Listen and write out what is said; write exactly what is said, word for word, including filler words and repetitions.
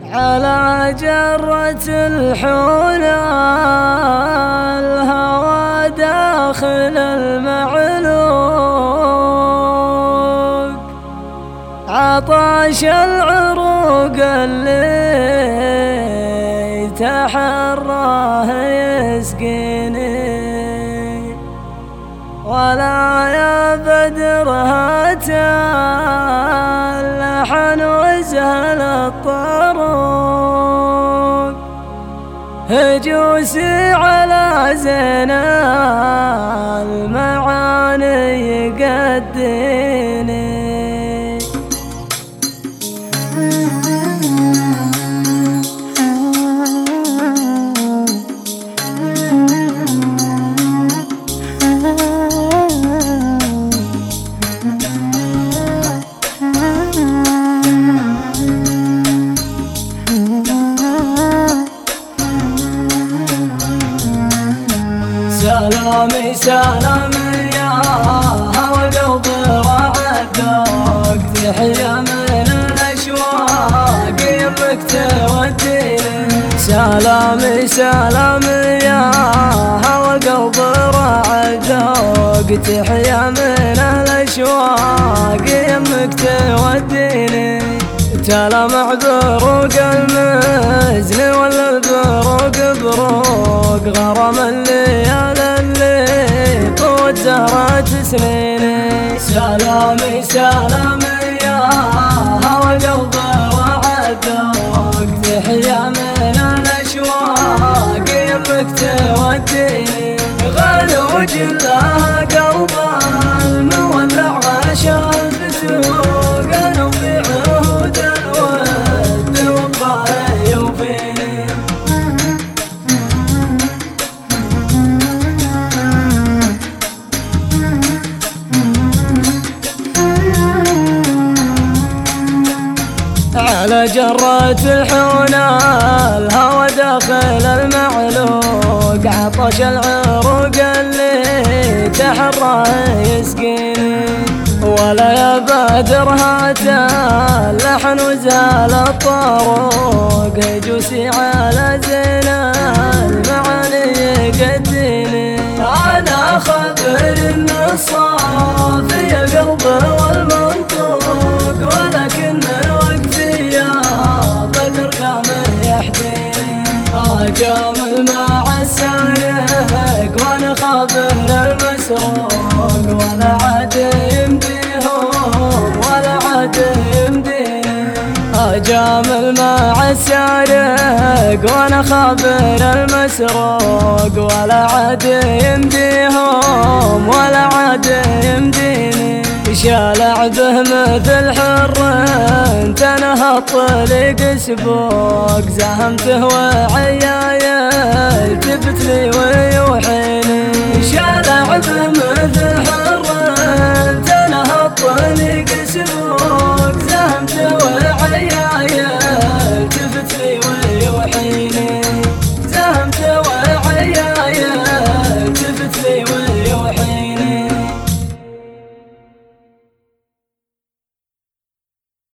على جرة الحونا الهوى داخل المعلوق، عطش العروق اللي تحراه يسقيني، ولا يا بدر هاتا اللحن وزهل الطروق، هجوسي على زنا المعاني يقديني. سلامي سلامي يا هوى قلبي رعدك، تحيا من الأشواق يمك توديني. سلامي سلامي يا هوى قلبي رعدك، تحيا من الأشواق يمك توديني. تلمع بروق المزن ولا البروق بروق، غرام الليالي اللي طوت زهرة سنيني. سلامي سلامي يا هوى قلبي وعدك، تحيا من الأشواق يمك توديني. غالي وجلها قلب المولع عشان بتوق، انا وفي عهود الود وقاي يوفيني. على جرة الحونا الهوى داخل المعلوق، عطش العروق اللي تحراه يسقيني، ولا يا بدر هاتا اللحن وزال الطروق، هجوسي على زنا المعاني يقديني. أنا خبر النصاف يا قلبي والمنطوق، ولكن وقتي يا بدر كامل يحديني. أجامل مع السارق وانا خابر المسروق، ولا عاد يمديهم ولا عاد يمديني. أجامل مع السارق وانا خابر المسروق، ولا عاد يمديهم ولا عاد يمديني. شالع به مثل حر انت نهض طليق سبوق، زهمته وعيايا التفت لي ويوحيني. شالع به مثل حر انت نهض طليق سبوق، زهمته وعيايا التفت لي ويوحيني.